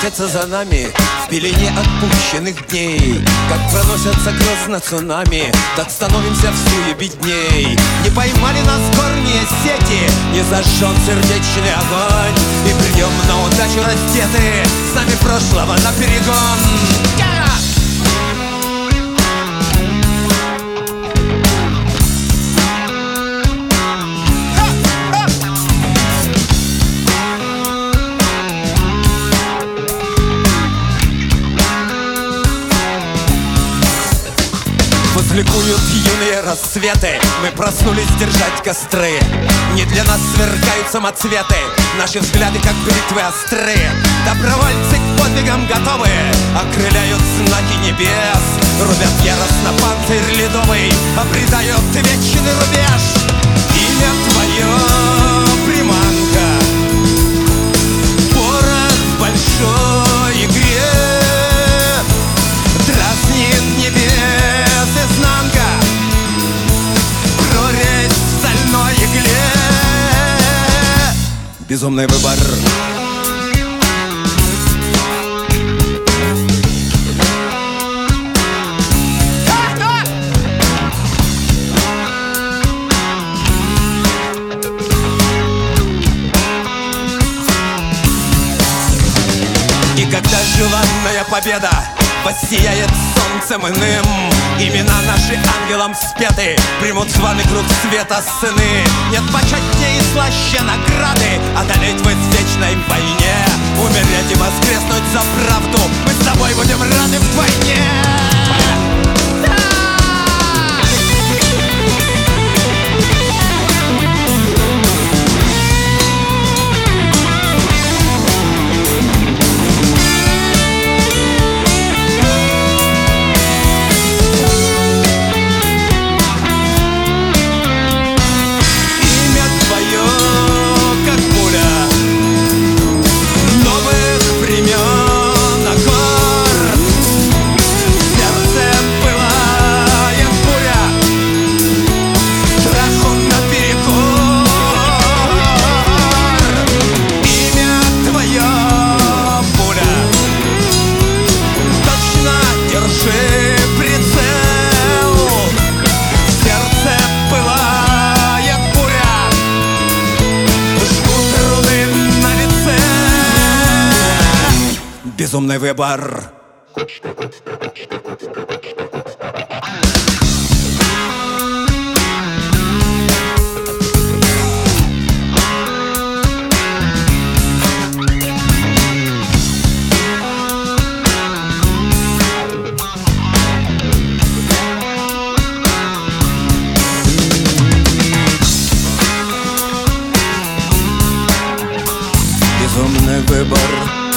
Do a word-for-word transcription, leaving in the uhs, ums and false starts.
носятся за нами в пелене отпущенных дней. Как проносятся грозно цунами, так становимся в суе бедней. Не поймали нас горние сети, не зажжен сердечный огонь, и придем на удачу раздеты, с нами прошлого наперегон. Ликуют юные рассветы, мы проснулись держать костры. Не для нас сверкают самоцветы, наши взгляды как бритвы острые. Добровольцы к подвигам готовы, окрыляют знаки небес. Рубят яростно панцирь ледовый, обретают вечный рубеж. Имя твое приманка, порох в большой игре, дразнит небес изнанка, прорезь в стальной игле. Безумный выбор. И когда желанная победа воссияет солнцем иным, имена наши ангелам спеты, примут званый круг света сыны. Нет почетнее и слаще награды одолеть в извечной войне, умереть и воскреснуть за правду. Мы с тобой будем рады вдвойне. Безумный выбор. Безумный выбор.